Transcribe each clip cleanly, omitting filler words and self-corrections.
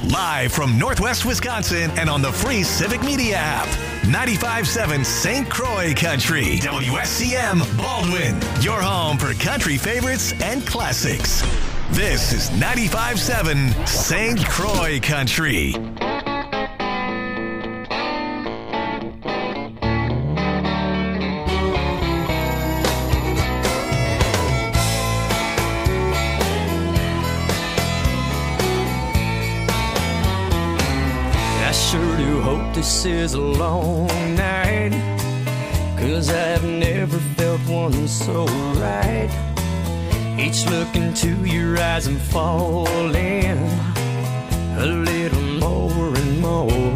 Live from Northwest Wisconsin and on the free Civic Media app. 95.7 St. Croix Country. WSCM Baldwin. Your home for country favorites and classics. This is 95.7 St. Croix Country. I sure do hope this is a long night, 'cause I've never felt one so right. Each look into your eyes I'm falling a little more and more.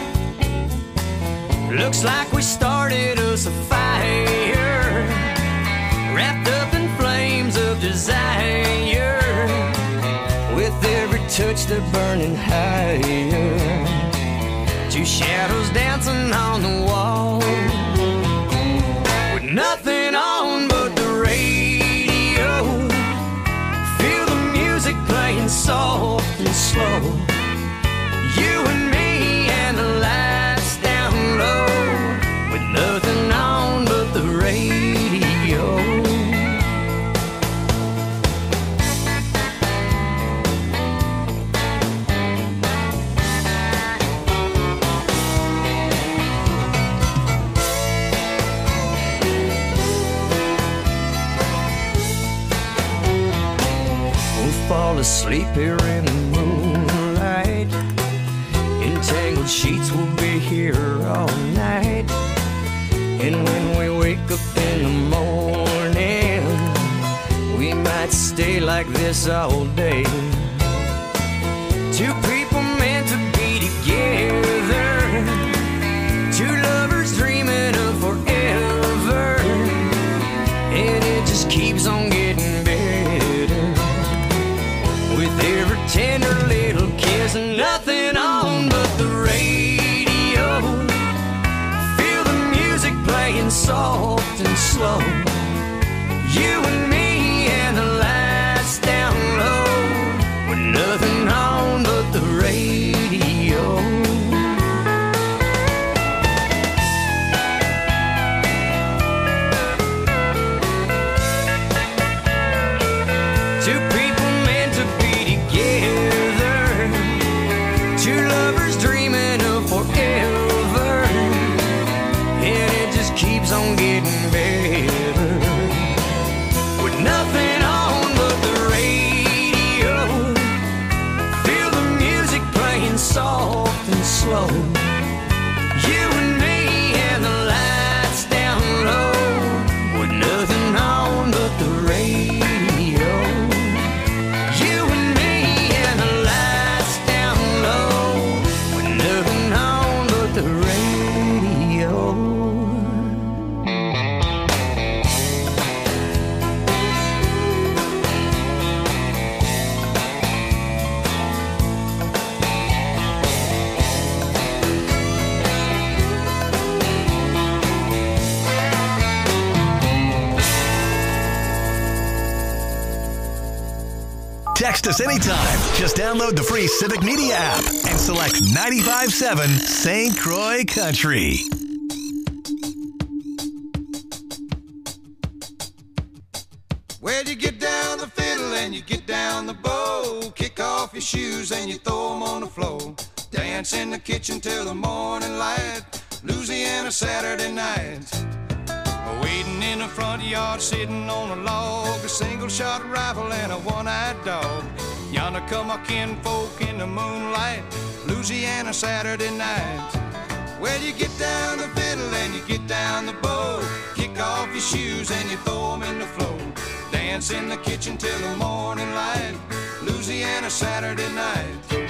Looks like we started us a fire, wrapped up in flames of desire. With every touch they're burning higher. Two shadows dancing on the wall, with nothing on but the radio. Feel the music playing soft and slow. You and me and the lights down low, with nothing on but the radio. Fall asleep here in the moonlight. Entangled sheets will be here all night. And when we wake up in the morning, we might stay like this all day. Two people meant to be together, two lovers dreaming of forever, and it just keeps on getting better. With every tender little kiss and nothing on but the radio. Feel the music playing soft and slow. You and me and the lights down low, with nothing on but the radio. Two people meant to be together, two lovers dreaming of forever, and it just keeps on getting better. With nothing on but the radio. Feel the music playing soft and slow. You and me and the lights down low, with nothing on but the radio. Text us anytime. Just download the free Civic Media app and select 95.7 St. Croix Country. Well, you get down the fiddle and you get down the bow. Kick off your shoes and you throw them on the floor. Dance in the kitchen till the morning light. Louisiana Saturday night. Waiting in the front yard, sitting on a log, a single-shot rifle and a one-eyed dog. Yonder come my kinfolk in the moonlight, Louisiana Saturday night. Well, you get down the fiddle and you get down the bow. Kick off your shoes and you throw them in the floor. Dance in the kitchen till the morning light, Louisiana Saturday night.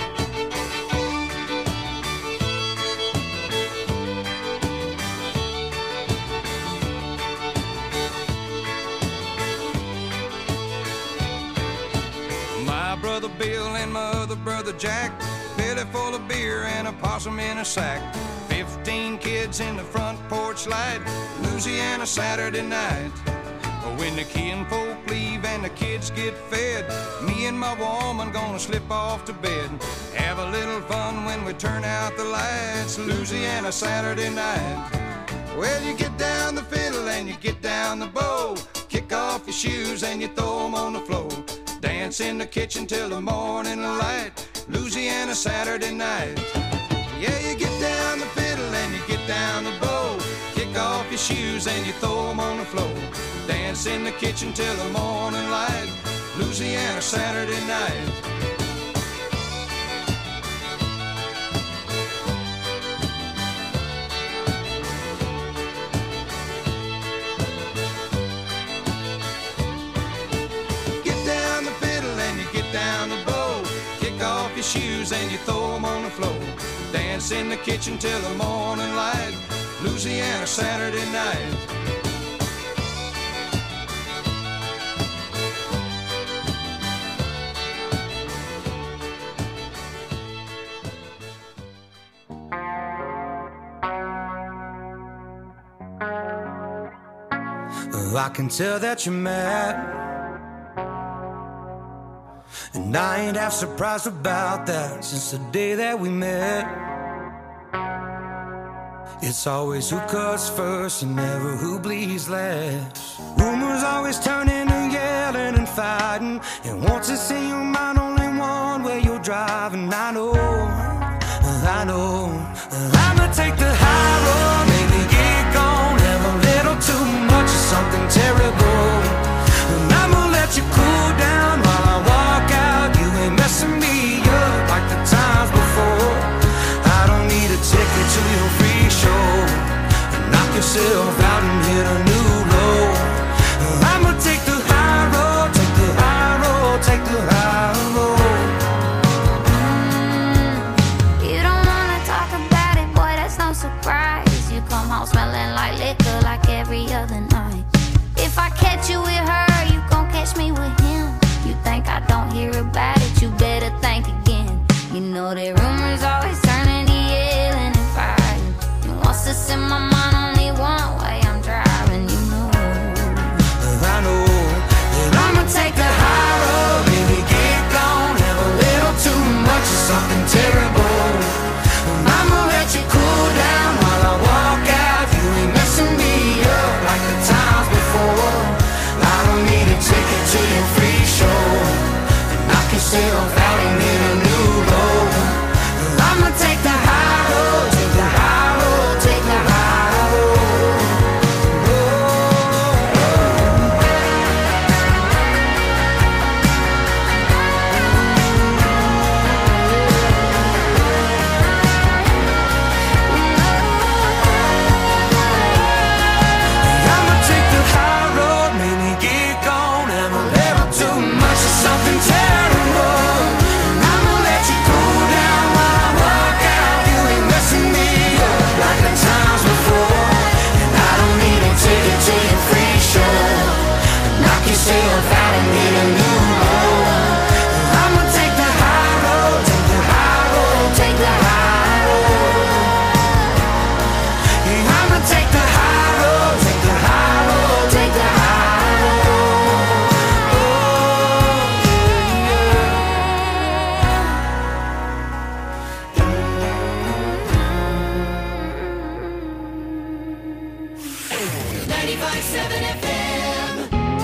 Brother Bill and my other brother Jack, belly full of beer and a possum in a sack. 15 kids in the front porch light, Louisiana Saturday night. When the kinfolk leave and the kids get fed, me and my woman gonna slip off to bed. Have a little fun when we turn out the lights, Louisiana Saturday night. Well, you get down the fiddle and you get down the bow, kick off your shoes and you throw them on the floor. Dance in the kitchen till the morning light, Louisiana Saturday night. Yeah, you get down the fiddle and you get down the bow, kick off your shoes and you throw them on the floor. Dance in the kitchen till the morning light, Louisiana Saturday night. Get down the fiddle and you get down the bow, kick off your shoes and you throw them on the floor. Dance in the kitchen till the morning light, Louisiana Saturday night. I can tell that you're mad, and I ain't half surprised about that. Since the day that we met, it's always who cuts first and never who bleeds last. Rumors always turn into yelling and fighting, and once it's in your mind, only one way you're driving. I know I'ma take the high road, maybe get gone, have a little too much of something terrible, and I'ma let you cool down while I walk out. You ain't messing me up like the times before. I don't need a ticket to your free show, knock yourself out and hit a new low. I'ma take the high road, take the high road, take the high road. Surprise, you come home smelling like liquor like every other night. If I catch you with her, you gon' catch me with him. You think I don't hear about it, you better think again. You know that rumors always turn into yelling and fighting, and once it's in my mind, only one way I'm driving. You know I know that I'ma take the high road, baby, get gone, have a little too much of something terrible, and I'ma let you cool down while I walk out. You ain't messing me up like the times before. I don't need a ticket to your free show, knock yourself out and hit a new low. I'ma take the high road, take the high road, take the high road. I'ma take the high road, maybe get gone, have a little too much of something terrible, and I'ma let you cool down while I walk out. You ain't messing me up like the times before, and I don't need a ticket to your free show, knock yourself out and hit a new low. I'ma take the high road, take the high road, take the high road. Yeah, I'ma take the high road, take the high road, take the high road. Oh, 95.7 FM.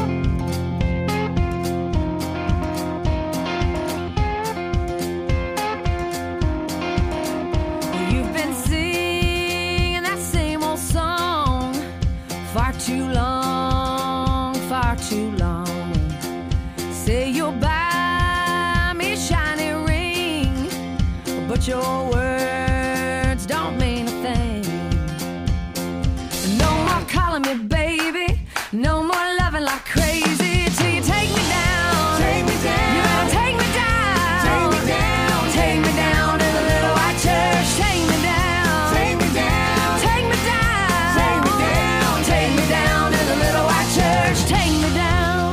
You've been singing that same old song far too long, far too long. Say you'll buy me a shiny ring, but your words don't mean a thing. No more calling me baby, no more loving like crazy, till you take me down. Take me down. You better take me down. Take me down. Take me down to the little white church. Take me down. Take me down. Take me down. Take me down. Take me down to the little white church. Take me down.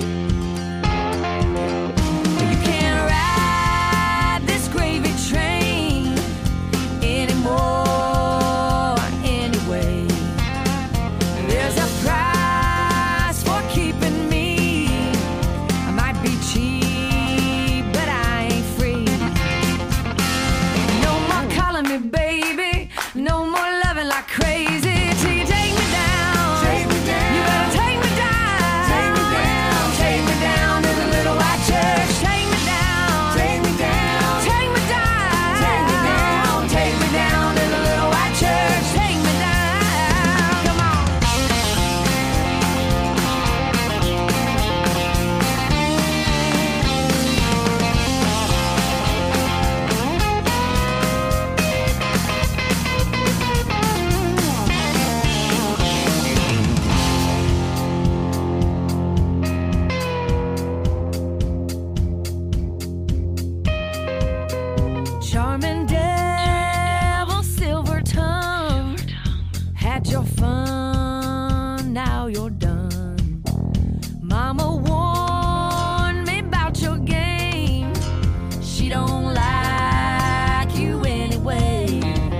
You can't ride this gravy train anymore anyway. There's a price for Mama warned me about your game. She don't like you anyway.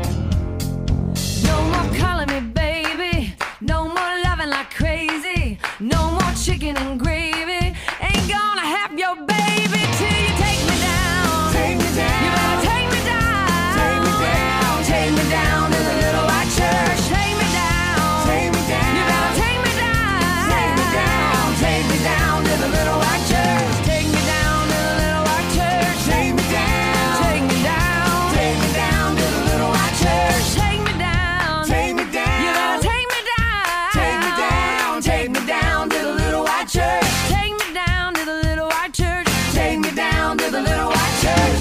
No more calling me baby. No more loving like crazy. No more chicken and gravy. Ain't gonna have your baby till you take me down. Take me down. You better take me down. Take me down. Take me down to the little white church. Take me down. Take me down. You better take me down. Take me down. Take me down to the little white church. Take me down to the little white church. Take me down. Take me down. Take me down to the little white church. Take me down. Take me down. You better take me down. Take me down. Take me down to the little white church. Take me down to the little white church. Take me down to the little white church.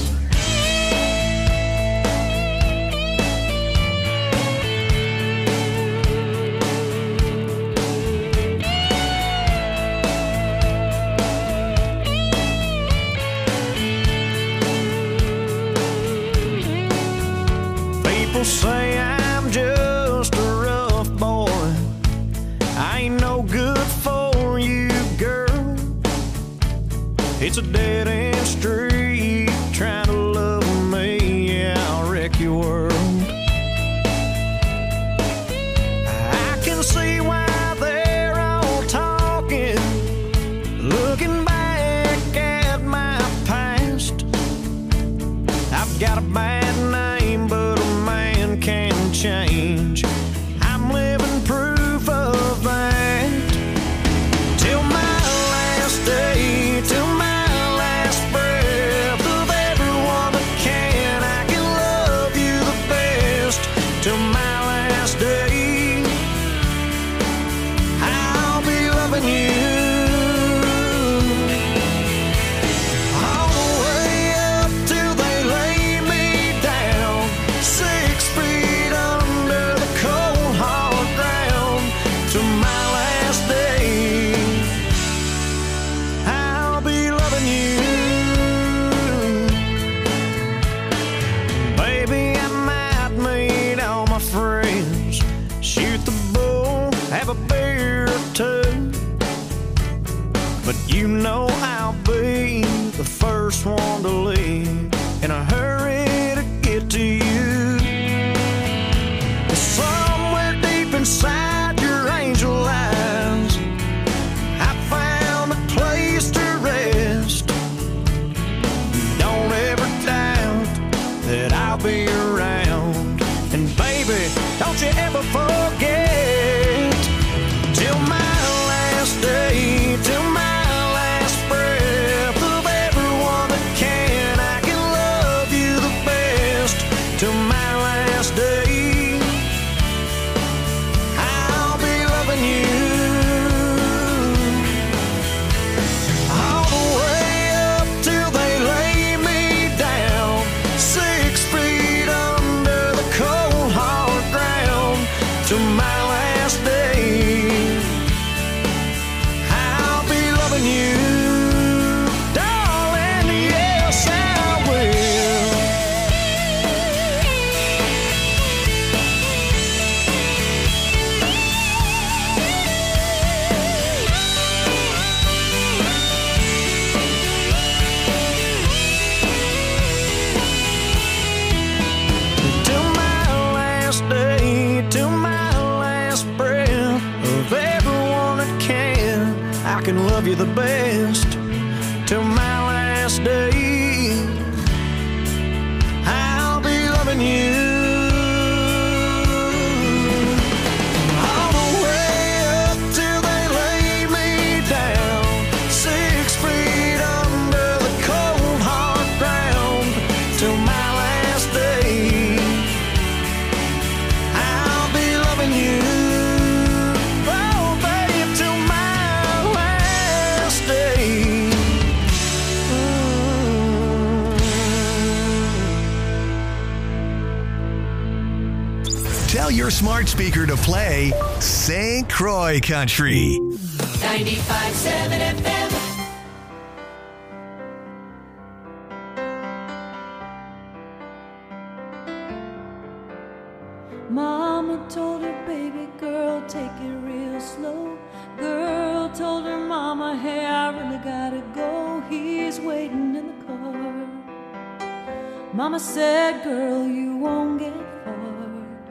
People say I'm just a rough boy. I ain't no good for you, girl. It's a dead-end street trying to love me. Yeah, I'll wreck your world. I can see why they're all talking, looking back at my past. I've got a bad name, but a man can change. I'm living proof of that. Till my last day, till my last breath of everyone that can, I can love you the best. Till my last day, I'll be loving you. All the way up till they lay me down, 6 feet under the cold hard ground. Till my last day, I'll be loving you. Baby, I might meet all my friends, shoot the bull, have a beer or two, but you know I'll be the first one to leave in a hurry to get to you. Somewhere deep inside your angel eyes, I found a place to rest. Don't ever doubt that I'll be around. And baby, don't you ever forget, till my last day, till my last breath of everyone that can, I can love you the best. Till my last day, I'll be loving you. All the way up till they lay me down, 6 feet under the cold hard ground. Till my last day, I'll be loving you, darling. Yes, I will. Till my last day, till my last breath of everyone that can, I can love you the best. Till my last day, I'll be loving you. All the way up till they lay me down, 6 feet under the cold hard ground. Till my last day, I'll be loving you. Oh, babe, till my last day. Tell your smart speaker to play St. Croix Country. 95.7 FM. Mama told her baby girl, take it real slow. Girl told her mama, hey. gotta go, he's waiting in the car. Mama said, girl, you won't get far.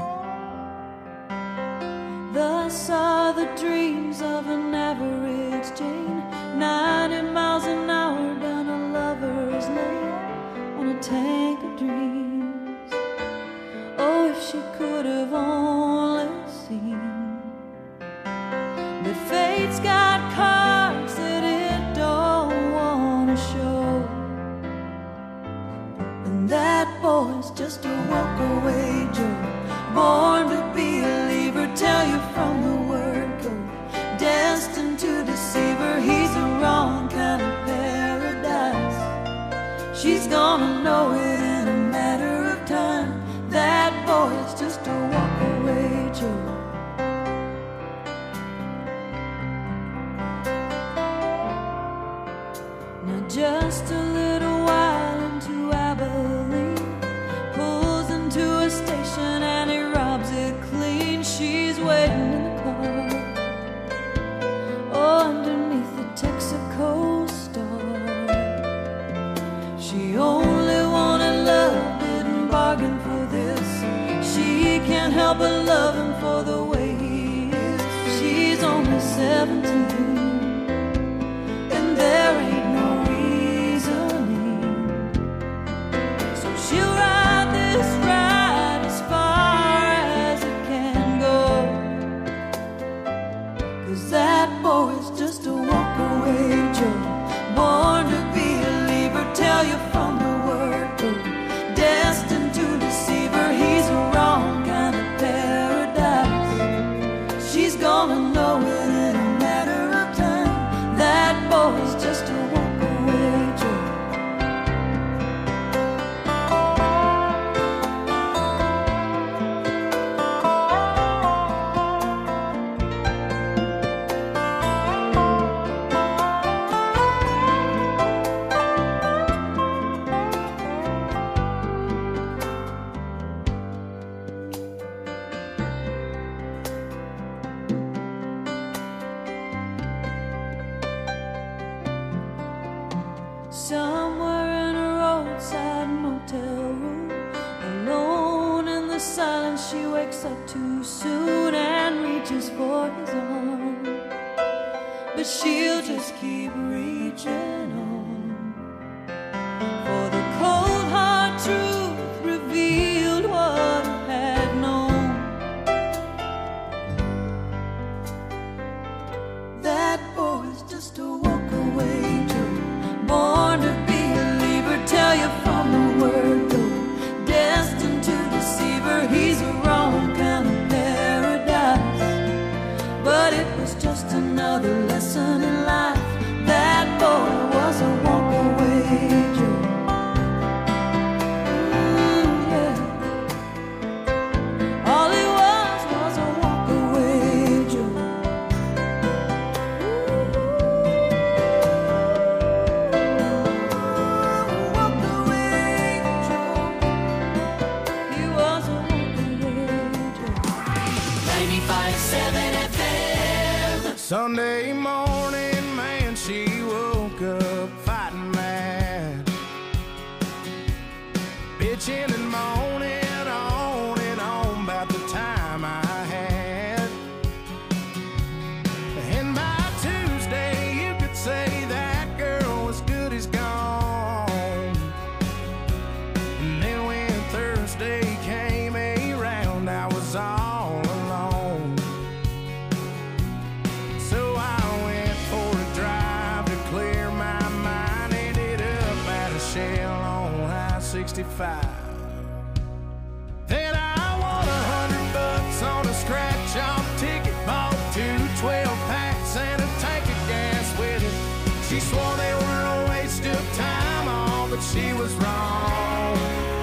Thus are the dreams of an average Jane, 90 miles an hour down a lover's lane on a tank of dreams. Oh, if she could have only seen that fate's got cards that it don't want to show, and that boy's just a walk-away Joe, born to be a leaver, tell you from the word go, destined to deceive her, he's the wrong kind of paradise. She's gonna know it in a matter of time, that boy's just a walk-away Joe. Now just a little while into Abilene, pulls into a station and he robs it clean. She's waiting in the car, oh, underneath the Texaco star. She only wanted love, didn't bargain for this. She can't help but love him for the way he is. She's only 17, and there ain't no reasoning. So she'll ride this ride as far as it can go, 'cause that boy's just a walk-away Joe, born to be a leaver, tell you from the word go, destined to deceive her, he's a wrong kind of paradise. She's gonna know it in a matter of time, that boy's just a walk-away Joe. Somewhere in a roadside motel room, alone in the silence, she wakes up too soon and reaches for his arm, but she'll just keep reaching on, for the cold hard truth revealed what I had known. That boy's just a walk-away Joe, born to be a leaver, tell you from the word go, destined to deceive her, he's a wrong kind of paradise. But it was just another lesson in life, that boy was a walk-away Joe. Yeah. All he was a walk-away Joe. He was a walk-away Joe. 95.7 FM. Sunday morning, man, she woke up fighting mad, bitching and moaning on and on about the time I had. And by Tuesday, you could say that girl was good as gone. And then when Thursday came around, I was all alone. So I went for a drive to clear my mind. Ended up at a Shell on I-65. Then I won $100 on a scratch-off ticket, bought 2 12-packs and a tank of gas with it. She swore they were a waste of time, all, but she was wrong.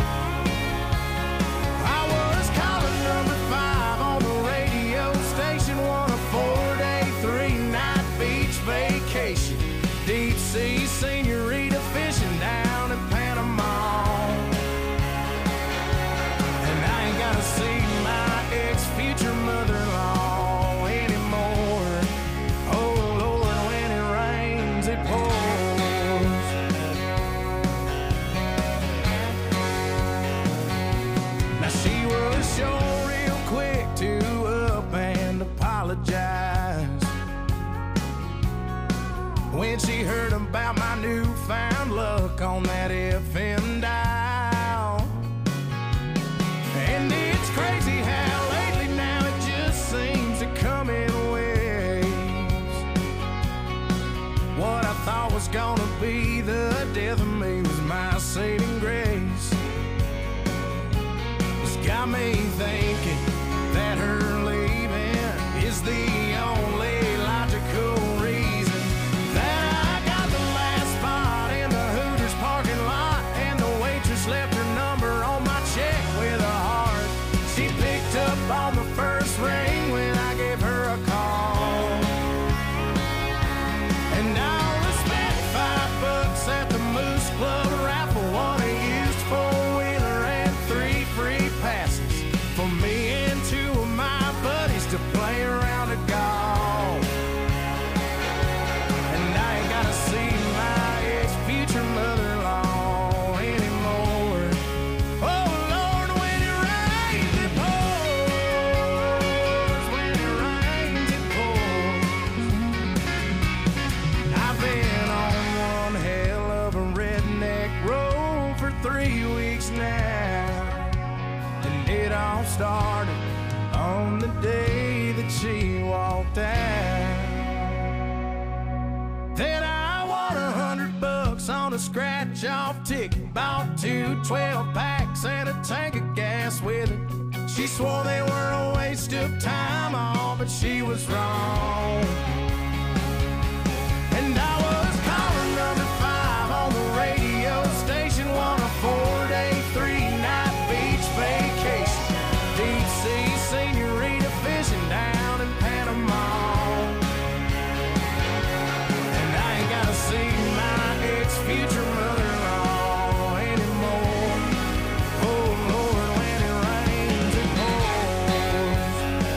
I was calling number 5 on the radio station, won a 4-day, 3-night beach vacation, deep sea senorita fishing down in Panama. And I ain't gotta see my ex-future mother-in-law anymore. Oh Lord, when it rains, it pours. when she heard about my newfound luck on that FM dial. And it's crazy how lately now it just seems to come in waves. What I thought was gonna be the death of me was my saving grace. It's got me thinking that her leaving is the only logical reason that I got the last spot in the Hooters parking lot, and the waitress left her number on my check with a heart. She picked up on the first ring when I gave her a call, and I only spent $5 at the Moose Club raffle, one a used four-wheeler and 3 free passes for me and 2 of my buddies to play around a golf. And I ain't gotta see my ex-future mother-in-law anymore. Oh Lord, when it rains it pours, when it rains it pours. I've been on one hell of a redneck road for 3 weeks now, and it all started on the day that she walked out. Then I won $100 on a scratch-off ticket, bought 2 12-packs and a tank of gas with it. She swore they were a waste of time, all, but she was wrong. And I was calling number 5 on the radio station, won a 4-day, 3-night beach vacation, deep sea senorita fishing down in Panama. And I ain't gotta see my ex-future mother-in-law anymore. Oh Lord, when it rains it pours.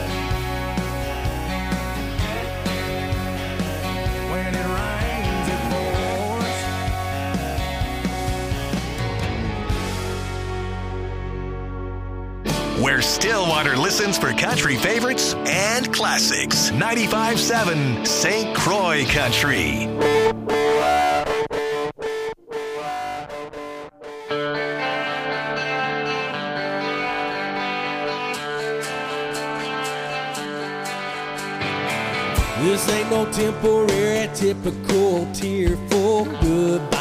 When it rains it pours. Where Stillwater listens for country favorites and classics. 95.7 St. Croix Country. This ain't no temporary, typical tearful goodbye.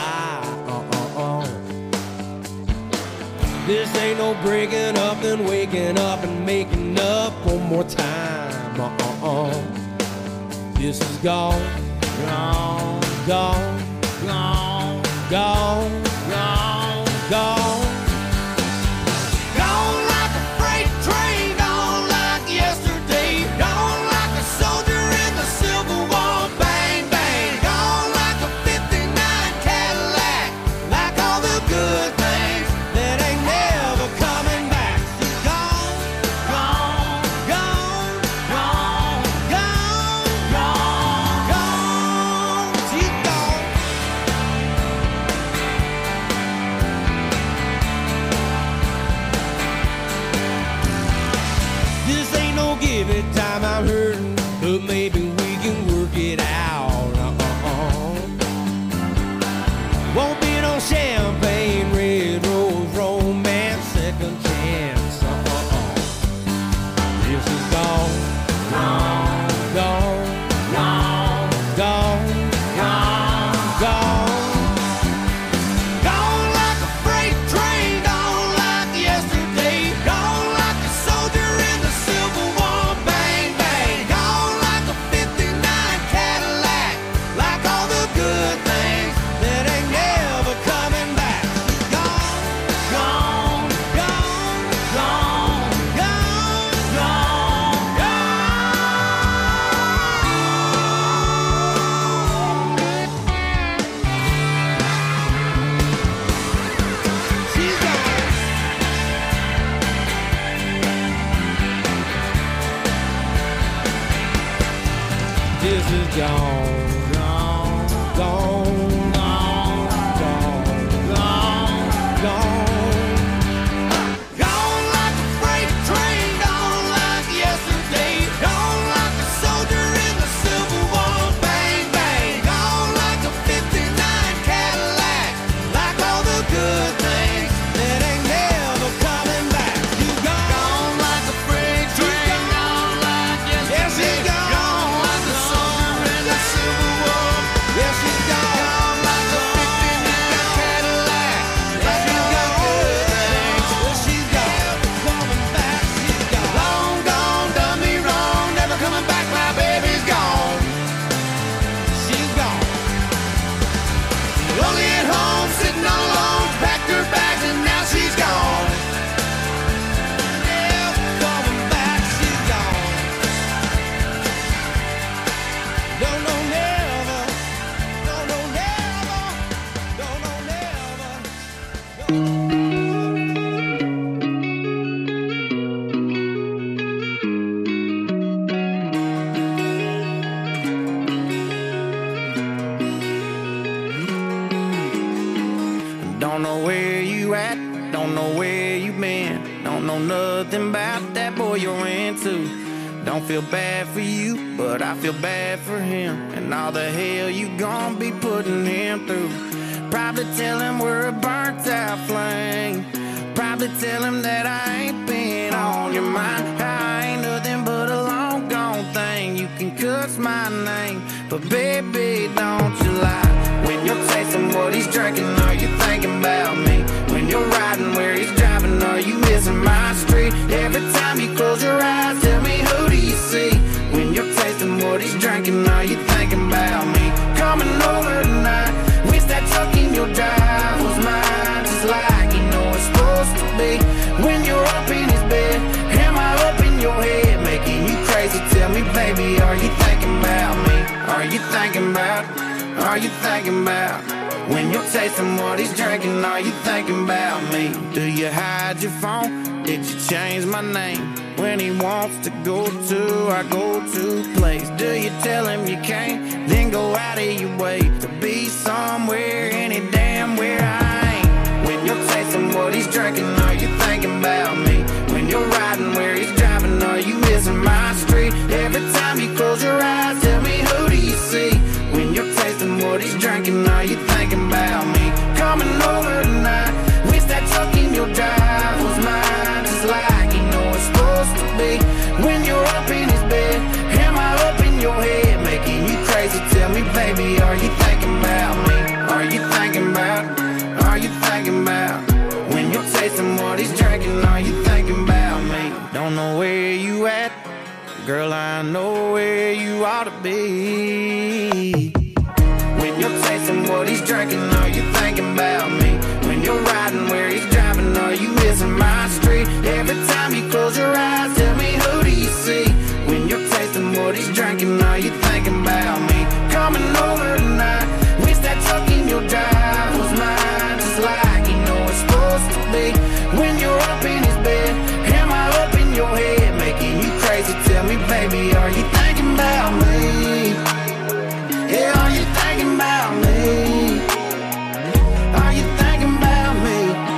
This ain't no breaking up and waking up and making up one more time. This is gone, gone, gone, gone, gone, gone, gone. Gone like a freight train, gone like yesterday, gone like a soldier in the Civil War, bang, bang, gone like a 59 Cadillac, like all the good things that ain't never coming back. Gone, gone, gone, gone, gone, gone, gone, she's gone. Don't know where you been, don't know nothing about that boy you're into. Don't feel bad for you, but I feel bad for him, and all the hell you gon' be putting him through. Probably tell him we're a burnt out flame. Probably tell him that I ain't been on your mind. I ain't nothing but a long gone thing. You can cuss my name, but baby, don't you lie. When you're tasting what he's drinking, are you thinking about me? When you're riding where he's driving, are you missing my street? Every time you close your eyes, tell me, who do you see? When you're tasting what he's drinking, are you thinking about me? Coming over tonight, wish that truck in your drive was mine, just like you know it's supposed to be. When you're up in his bed, am I up in your head, making you crazy? Tell me, baby, are you thinking about me? Are you thinking about? Are you thinking about? When you're tasting what he's drinking, are you thinking about me? Do you hide your phone? Did you change my name? When he wants to go to our go-to place, do you tell him you can't, then go out of your way to be somewhere, any damn where I ain't? When you're tasting what he's drinking, are you thinking about me? When you're riding where he's driving, are you missing my street? Every time you close your eyes, tell me, who do you see? When you're tasting what he's drinking, are you thinking about me? Coming over tonight, wish that truck in your drive was mine, just like you know it's supposed to be. When you're up in his bed, am I up in your head, making you crazy? Tell me, baby, are you thinking about me? Are you thinking about? Are you thinking about? When you're tasting what he's drinking, are you thinking about me? Don't know where you at, girl, I know where you ought to be. When you're tasting what he's drinking, are you thinking about me? When you're riding where he's driving, are you missing my street? Every time you close your eyes, tell me, who do you see? When you're tasting what he's drinking, are you thinking about me? Coming over tonight, wish that truck in your drive was mine, just like you know it's supposed to be. When you're up in his bed, am I up in your head, making you crazy? Tell me, baby, are you thinking about me? Yeah, are you thinking about me? Are you thinking about me?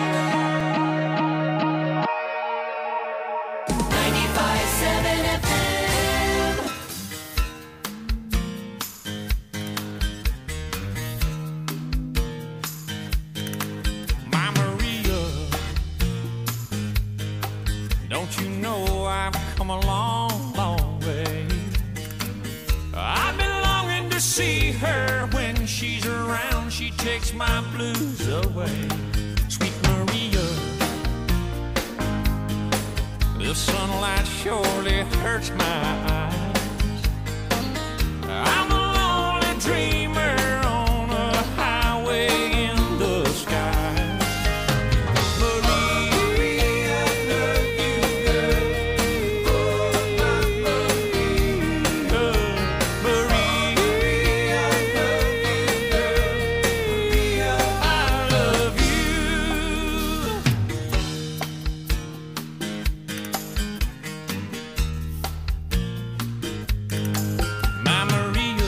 95.7 FM. My Maria, don't you know I've come a long, long way? I've been longing to see her. When she's around, she takes my blues away. Sweet Maria, the sunlight surely hurts my eyes. I'm a lonely dreamer on a highway in the sky. Maria, I love you, girl. Oh, my Maria. Maria, I love you, girl. Maria, I love you. My Maria,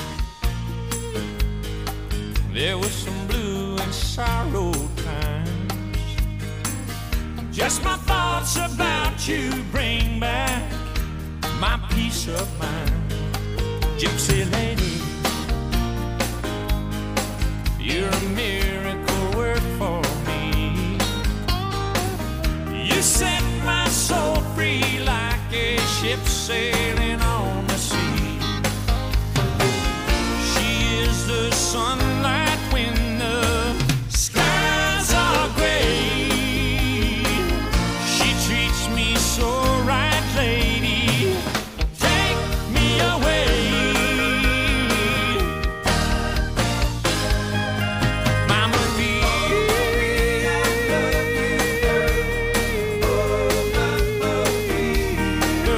there was some blue and sorrow times. Just my thoughts about you bring back my peace of mind. Gypsy lady, you're a miracle work for me. You set my soul free like a ship sailing on the sea. She is the sunlight when the skies are gray. She treats me so right, lady. Take me away. My Maria, I love you, girl. Oh, my Maria.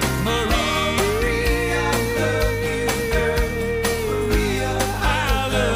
Maria, I love you, girl. Maria, I love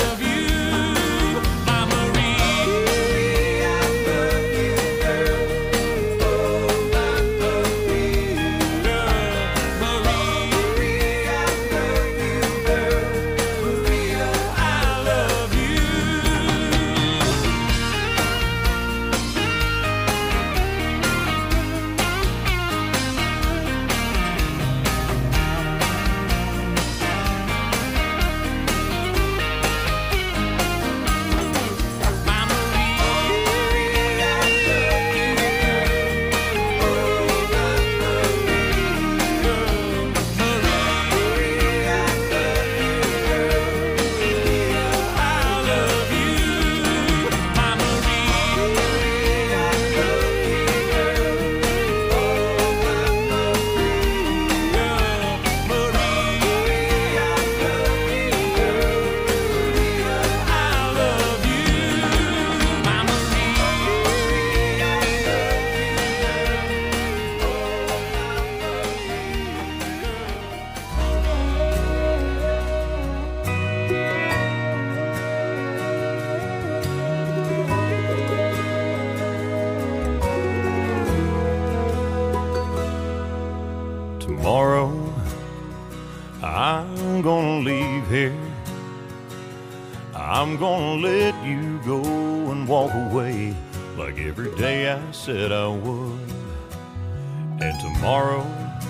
I'm gonna let you go and walk away like every day I said I would. And tomorrow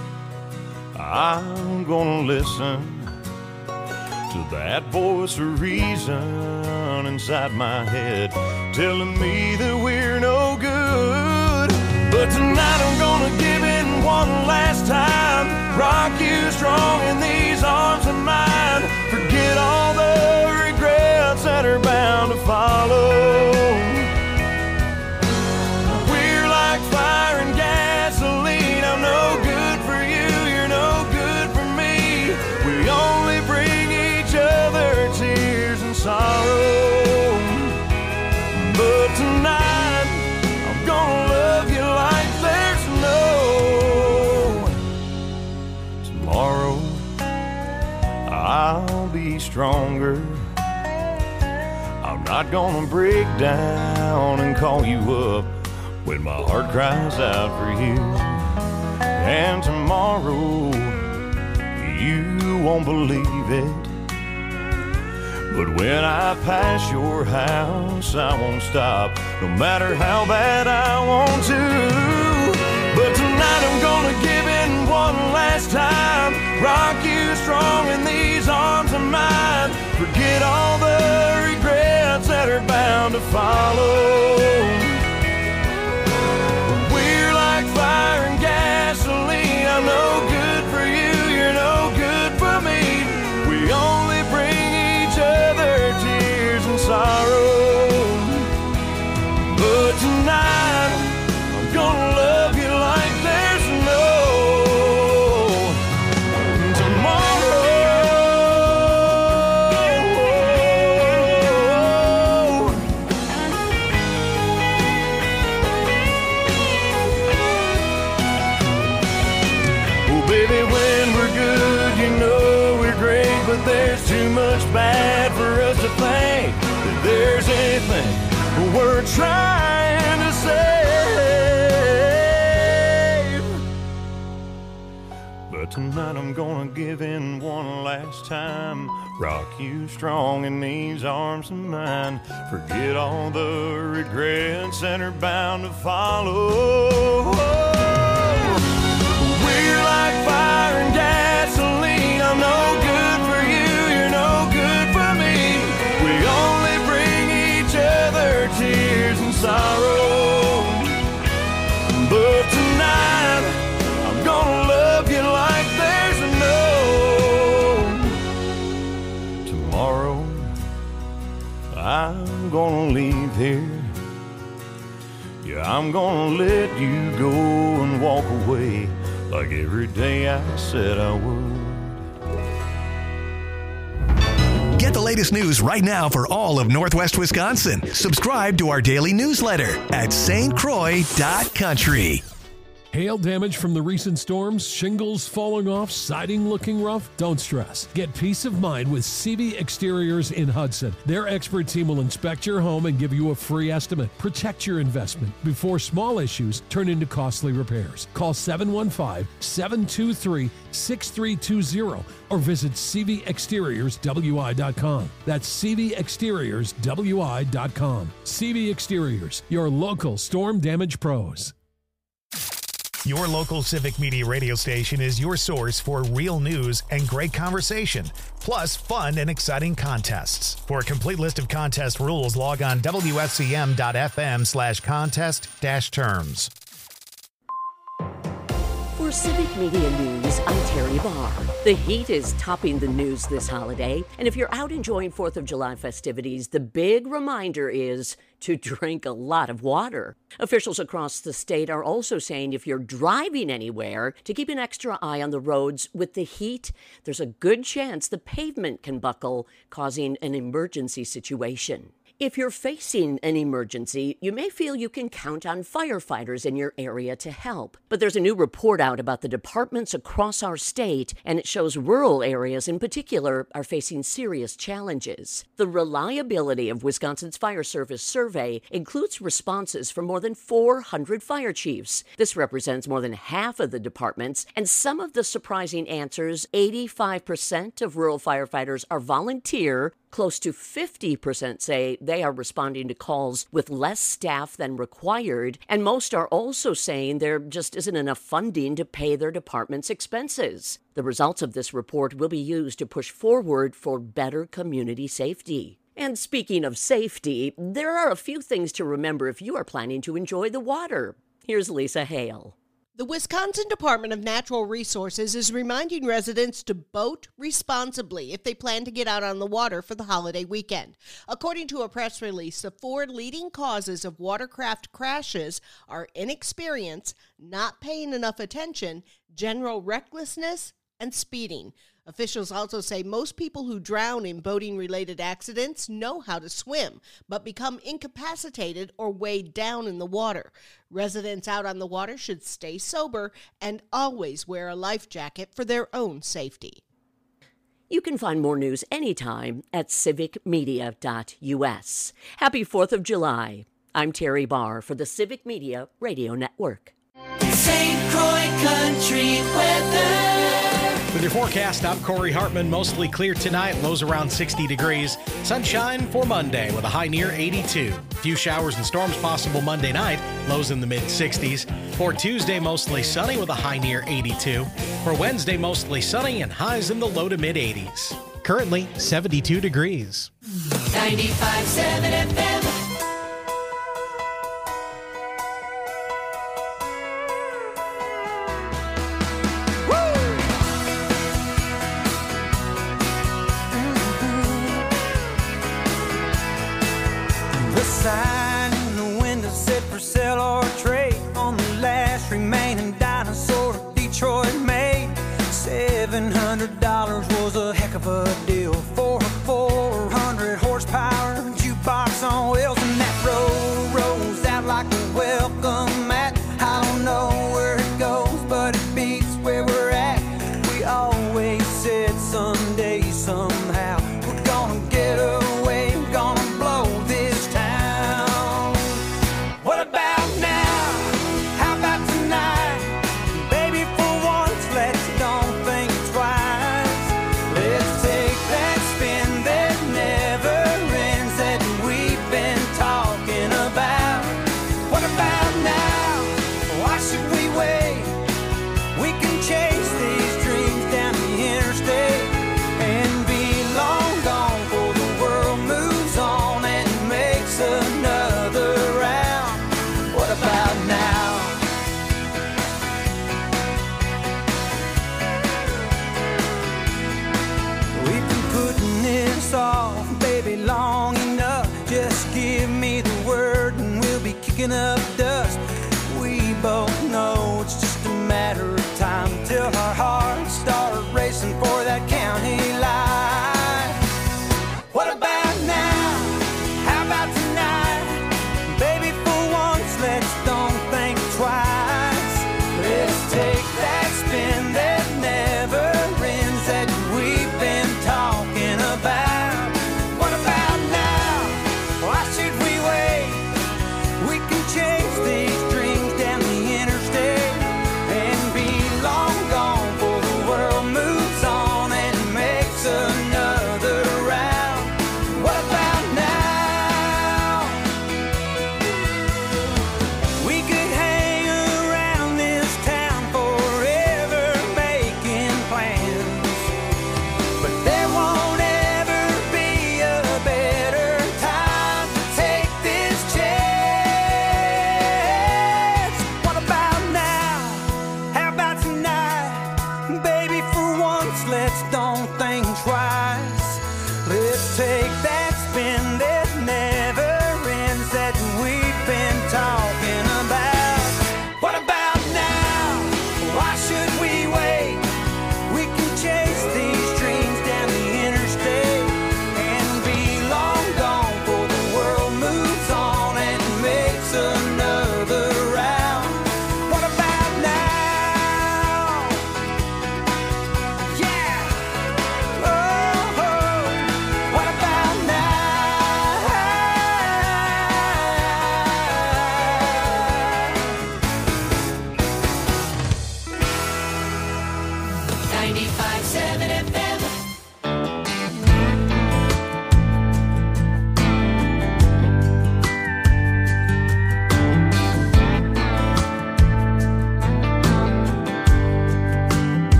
I'm gonna listen to that voice of reason inside my head telling me that we're no good. But tonight I'm gonna give in one last time, rock you strong in these arms of mine, forget all the regrets that are bound to follow. We're like fire and gasoline, I'm no good for you, you're no good for me. We only bring each other tears and sorrow. But tonight I'm gonna love you like there's no tomorrow. I'll be stronger. I'm not gonna break down and call you up when my heart cries out for you. And tomorrow you won't believe it, but when I pass your house I won't stop, no matter how bad I want to. But tonight I'm gonna give in one last time, rock you strong in these arms of mine, forget all the regrets that are bound to follow. We're like fire and gasoline, I'm no good for you, you're no good for me. We only bring each other tears and sorrow. But tonight I'm gonna love you like there's no tomorrow. Oh baby, when we're good, you know we're great, but there's too much bad for us to think that there's anything we're trying to save. But tonight I'm gonna give in one last time, rock you strong in these arms of mine, forget all the regrets that are bound to follow. We're like fire and gasoline, I'm no good for you, you're no good for me. We only bring each other tears and sorrow. But tonight I'm gonna love you like there's no tomorrow. I'm gonna leave here. Yeah, I'm gonna let you go and walk away like every day I said I would. Get the latest news right now for all of Northwest Wisconsin. Subscribe to our daily newsletter at stcroix.country. Hail damage from the recent storms, shingles falling off, siding looking rough? Don't stress. Get peace of mind with CV Exteriors in Hudson. Their expert team will inspect your home and give you a free estimate. Protect your investment before small issues turn into costly repairs. Call 715-723-6320 or visit cvexteriorswi.com. That's cvexteriorswi.com. CV Exteriors, your local storm damage pros. Your local Civic Media radio station is your source for real news and great conversation, plus fun and exciting contests. For a complete list of contest rules, log on wfcm.fm/contest-terms. For Civic Media News, I'm Terry Barr. The heat is topping the news this holiday, and if you're out enjoying 4th of July festivities, the big reminder is to drink a lot of water. Officials across the state are also saying if you're driving anywhere, to keep an extra eye on the roads. With the heat, there's a good chance the pavement can buckle, causing an emergency situation. If you're facing an emergency, you may feel you can count on firefighters in your area to help. But there's a new report out about the departments across our state, and it shows rural areas in particular are facing serious challenges. The reliability of Wisconsin's Fire Service survey includes responses from more than 400 fire chiefs. This represents more than half of the departments, and some of the surprising answers: 85% of rural firefighters are volunteer, Close to 50% say they are responding to calls with less staff than required, and most are also saying there just isn't enough funding to pay their department's expenses. The results of this report will be used to push forward for better community safety. And speaking of safety, there are a few things to remember if you are planning to enjoy the water. Here's Lisa Hale. The Wisconsin Department of Natural Resources is reminding residents to boat responsibly if they plan to get out on the water for the holiday weekend. According to a press release, the 4 leading causes of watercraft crashes are inexperience, not paying enough attention, general recklessness, and speeding. Officials also say most people who drown in boating-related accidents know how to swim, but become incapacitated or weighed down in the water. Residents out on the water should stay sober and always wear a life jacket for their own safety. You can find more news anytime at civicmedia.us. Happy 4th of July. I'm Terry Barr for the Civic Media Radio Network. St. Croix Country Weather. With your forecast, I'm Corey Hartman. Mostly clear tonight, lows around 60 degrees. Sunshine for Monday with a high near 82. A few showers and storms possible Monday night, lows in the mid-60s. For Tuesday, mostly sunny with a high near 82. For Wednesday, mostly sunny and highs in the low to mid-80s. Currently, 72 degrees. 95.7 FM. Sign in the window said for sale or trade on the last remaining dinosaur Detroit made. $700 was a heck of a deal for a 400 horsepower jukebox on wheels, and that road rolls out like a welcome mat. I don't know where it goes, but it beats where we're at. We always said someday, somehow, we're gonna get away, gonna blow this town.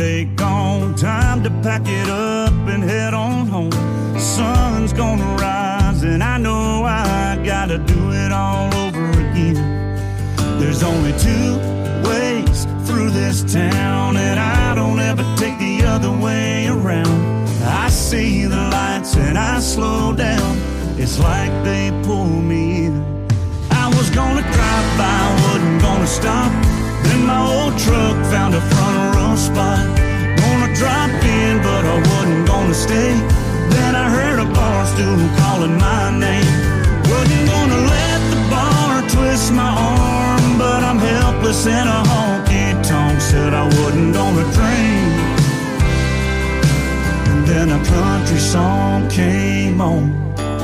holiday gone, time to pack it up and head on home. Sun's gonna rise and I know I gotta do it all over again. There's only two ways through this town, and I don't ever take the other way around. I see the lights and I slow down, it's like they pull me in. I was gonna drive by, wasn't gonna stop. Then my old truck found a front row spot. Gonna drop in, but I wasn't gonna stay. Then I heard a bar stool calling my name. Wasn't gonna let the bar twist my arm, but I'm helpless in a honky-tonk. Said I wasn't gonna drink. And then a country song came on.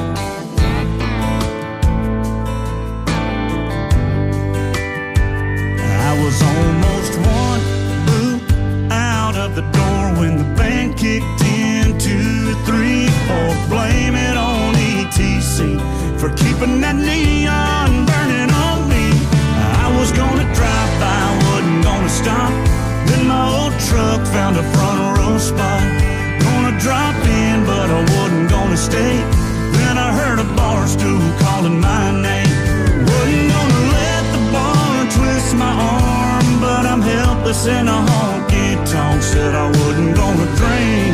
I was almost one boot out of the door when the band kicked in. 2, 3, 4, blame it on ETC for keeping that neon burning on me. I was gonna drive by, wasn't gonna stop. Then my old truck found a front row spot. Gonna drop in, but I wasn't gonna stay. Then I heard a bar stool calling my name. Wasn't gonna let the bar twist my arm, but I'm helpless in a honky-tonk. Said I wasn't gonna drink.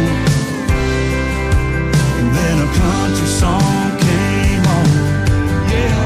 And then a country song came on. Yeah.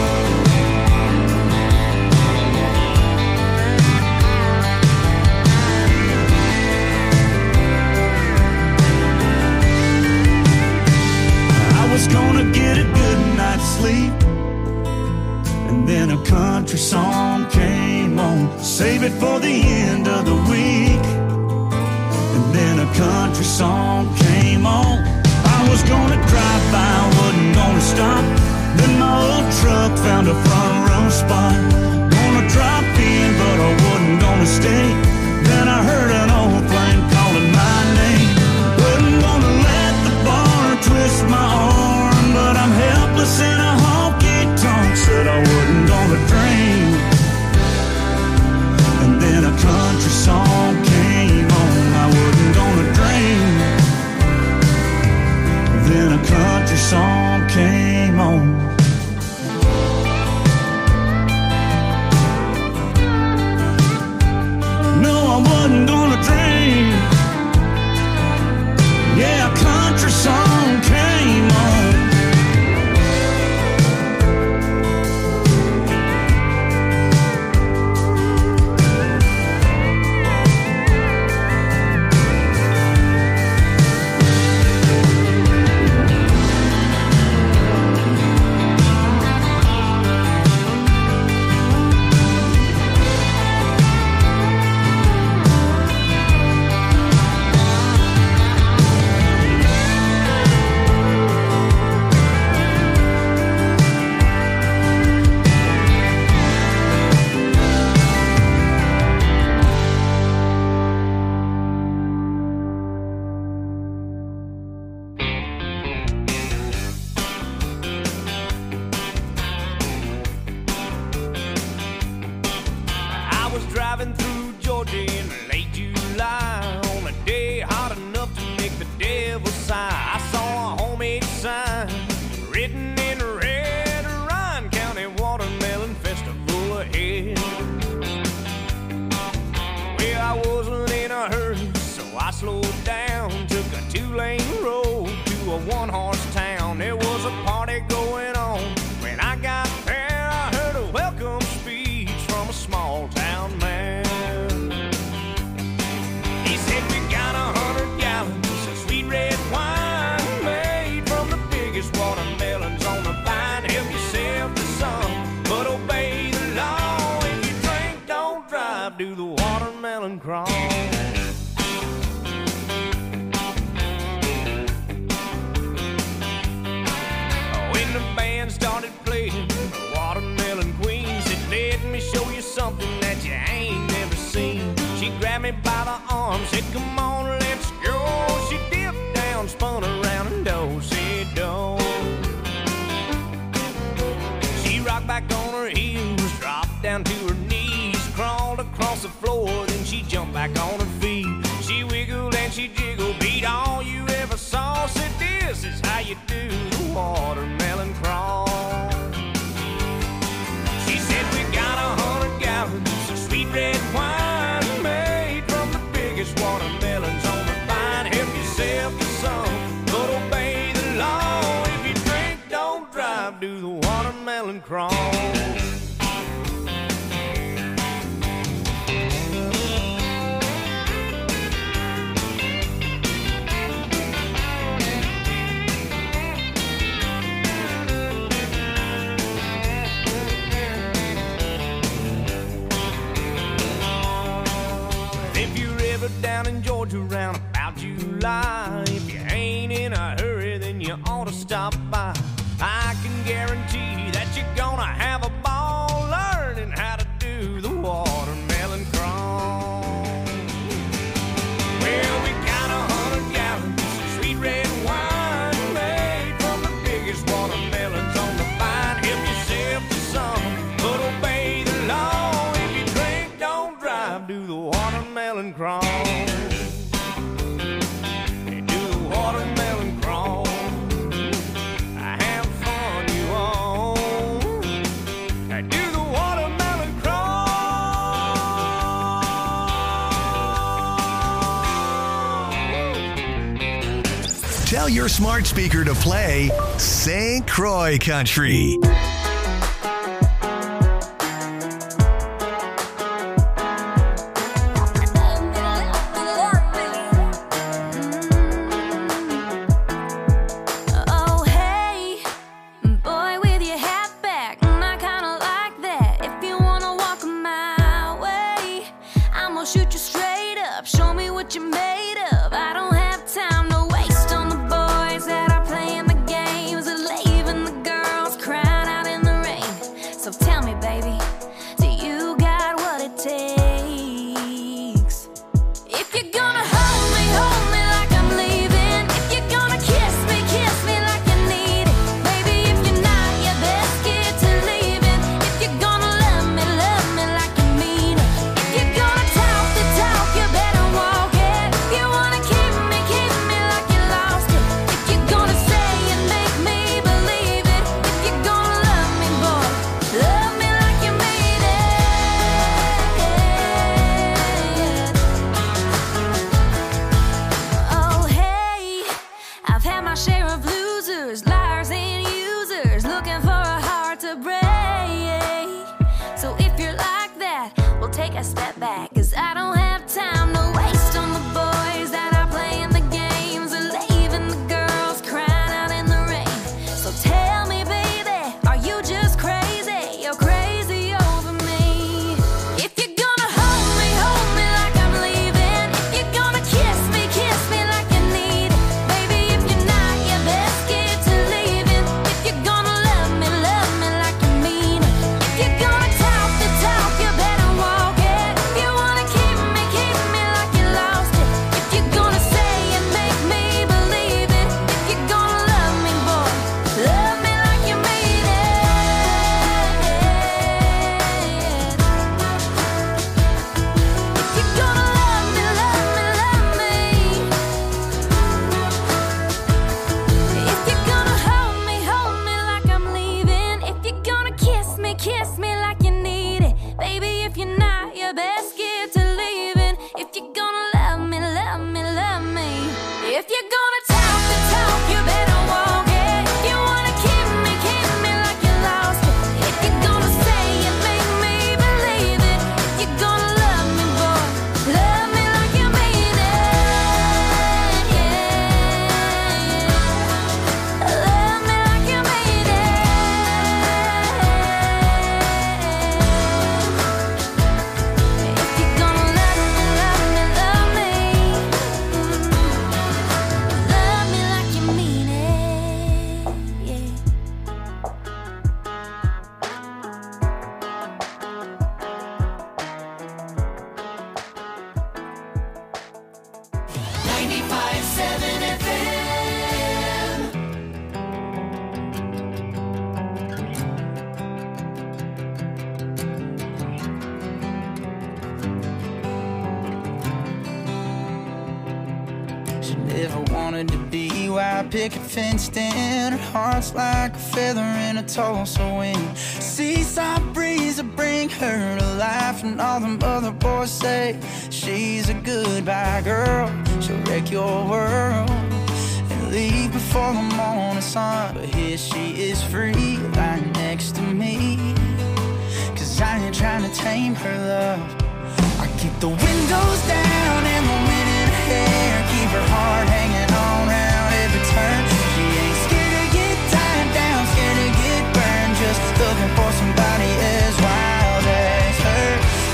I was gonna get a good night's sleep, and then a country song came on. Save it for the end of the week. And then a country song came on. I was gonna drive by, wasn't gonna stop. Then my old truck found a front row spot. Gonna drop in, but I wasn't gonna stay. Then I heard an old flame calling my name. Wasn't gonna let the bar twist my arm, but I'm helpless in a honky-tonk. Said I wasn't gonna drink. And then a country song came on. I wasn't gonna drink. Then a country song came on. No, I wasn't gonna drink. Yeah, a country song came on. Down to her knees, crawled across the floor, then she jumped back on her feet. She watermelon crawl. She said we got 100 gallons of sweet red wine made from the biggest watermelons on the vine. Help yourself to some, but obey the law. If you drink, don't drive, do the watermelon crawl. Down in Georgia around about July, if you ain't in a hurry, then you ought to stop by. I can guarantee that you're gonna have a ball learning how to do the watermelon crawl. Well, we got 100 gallons of sweet red wine made from the biggest watermelons on the vine. Help yourself to some, but obey the law. If you drink, don't drive, do the watermelon crawl. Tell your smart speaker to play St. Croix Country. Oh, hey, boy with your hat back, I kinda like that. If you wanna walk my way, I'm gonna shoot you straight up. Show me what you're made of. I don't have time to waste on the boys that are playing the games and leaving the girls crying out in the rain. So tell me, baby, do you got what it takes? If you're gonna hold me like I'm leaving. If you're gonna kiss me like you need it. Baby, if you're not, you best get to leaving. If you're gonna love me like you mean it. If you're gonna talk the talk, you better walk it. If you wanna she never wanted to be. Why picket fenced in, her heart's like a feather in a Tulsa wind. Seaside breeze will bring her to life, and all them other boys say she's a goodbye girl. She'll wreck your world and leave before the morning sun. But here she is free, lying next to me, 'cause I ain't trying to tame her love. I keep the windows down and the wind in her hair, keep her heart hanging on round every turn. She ain't scared to get tied down, scared to get burned, just looking for somebody as wild as her.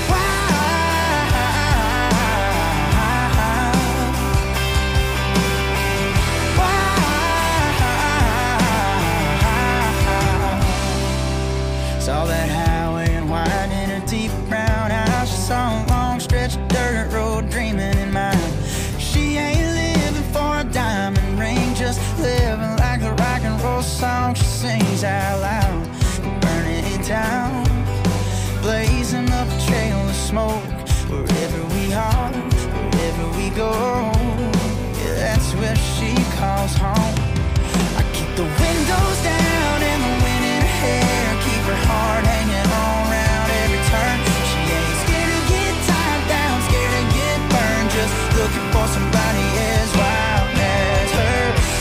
Saw that highway and wine in her deep brown eyes. She saw a long stretch of dirt road dreaming in mind. She ain't living for a diamond ring, just living like the rock and roll song she sings out loud. Burning it down, blazing up a trail of smoke. Wherever we are, wherever we go, yeah, that's where she calls home. I keep the windows down and the wind in her hair, keep her heart hanging on round every turn. She ain't scared to get tied down, scared to get burned, just looking for somebody as wild as her.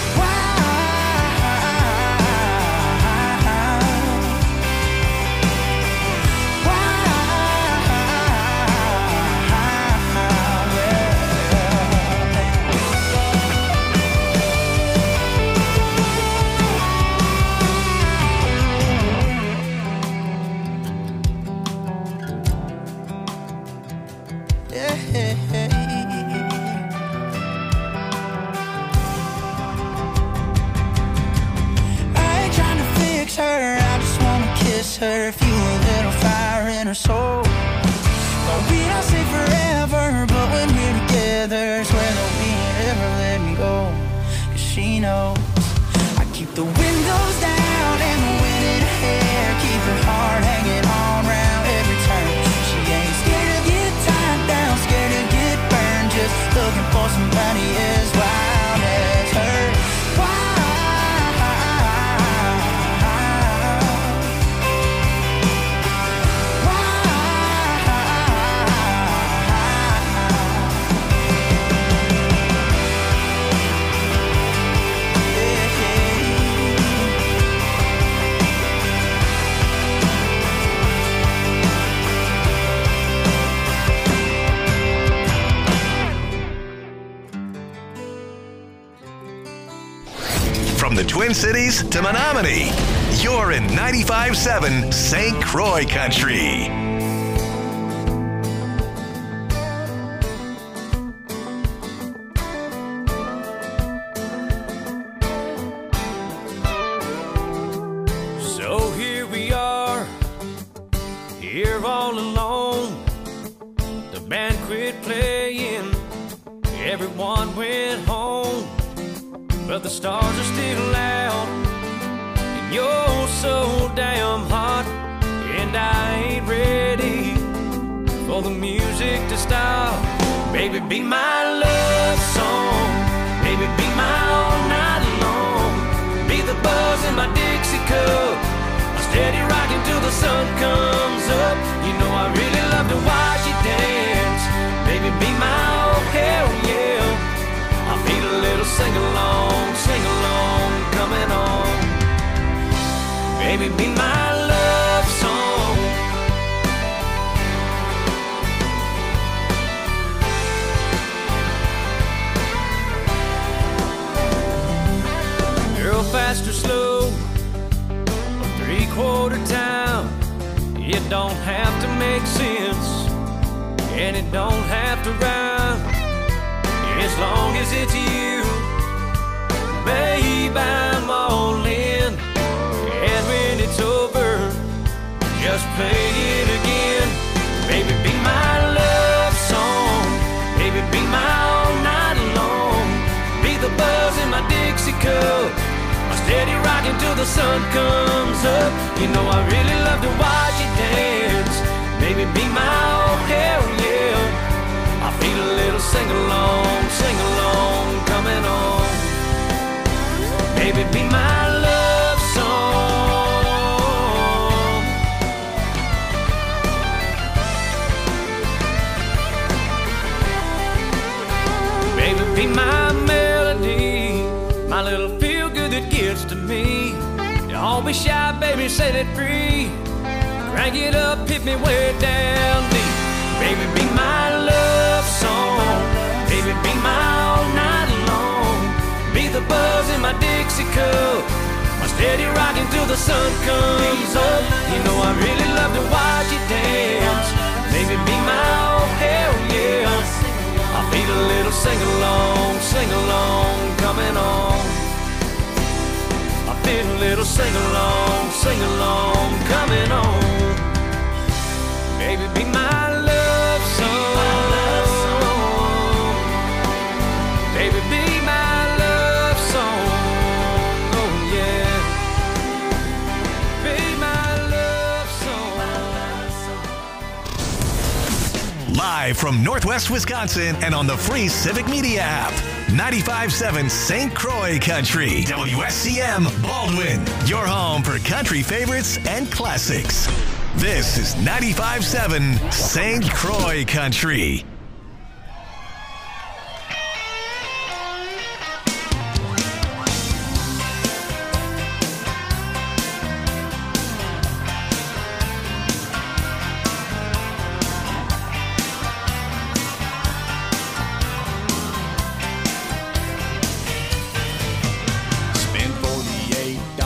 Her, feel a little fire in her soul. But we don't say forever, but when we're together, swear that we ain't ever let me go. 'Cause she knows I keep the windows down and the wind in her hair, keep her heart hanging on round every turn. She ain't scared to get tied down, scared to get burned, just looking for somebody as wild as her. From the Twin Cities to Menominee, you're in 95.7 St. Croix Country. So here we are, here all alone. The band quit playing, everyone went home. But the stars are still out, and you're so damn hot, and I ain't ready for the music to stop. Baby, be my love song, baby, be my all night long. Be the buzz in my Dixie cup, I'm steady rocking till the sun comes up. You know I really love to watch you dance. Baby, be my oh hell yeah. I feel a little sing-along coming on. Baby, be my love song. Girl, fast or slow, a three-quarter town. It don't have to make sense, and it don't have to rhyme. As long as it's you, babe, I'm all in. And when it's over, just play it again. Baby, be my love song. Baby, be my all night long. Be the buzz in my Dixie cup, I'm steady rocking till the sun comes up. You know I really love to watch you dance. Baby, be my oh hell yeah. I feel a little sing-along coming my little feel good that gets to me. Don't be shy, baby, set it free. Crank it up, hit me way down deep. Baby, be my love song. Baby, be my all night long. Be the buzz in my Dixie cup, my steady rocking till the sun comes up. You know I really love to watch you dance. Baby, be my oh hell yeah. I feel a little sing along coming on. I feel a little sing along coming on. Baby, be my love song. Baby, be my love song. Oh yeah. Be my love song. Live from Northwest Wisconsin and on the free Civic Media app. 95.7 St. Croix Country. WSCM Baldwin. Your home for country favorites and classics. This is 95.7 St. Croix Country.